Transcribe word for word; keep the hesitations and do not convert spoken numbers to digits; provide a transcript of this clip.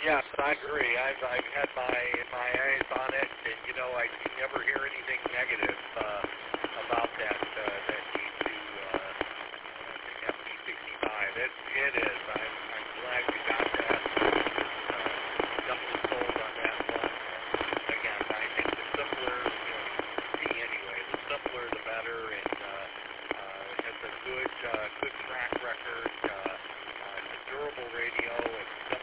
Yes, I agree. I've I've had my my eyes on it, and you know I you never hear anything negative uh, about that uh, that need to uh, the F T sixty-five. It it is. I'm I'm glad you got that. Uh, definitely sold on that one. Again, I think the simpler, you know, me anyway, the simpler the better, and uh, uh, it has a good uh, good track record. Uh, uh, it's a durable radio. It's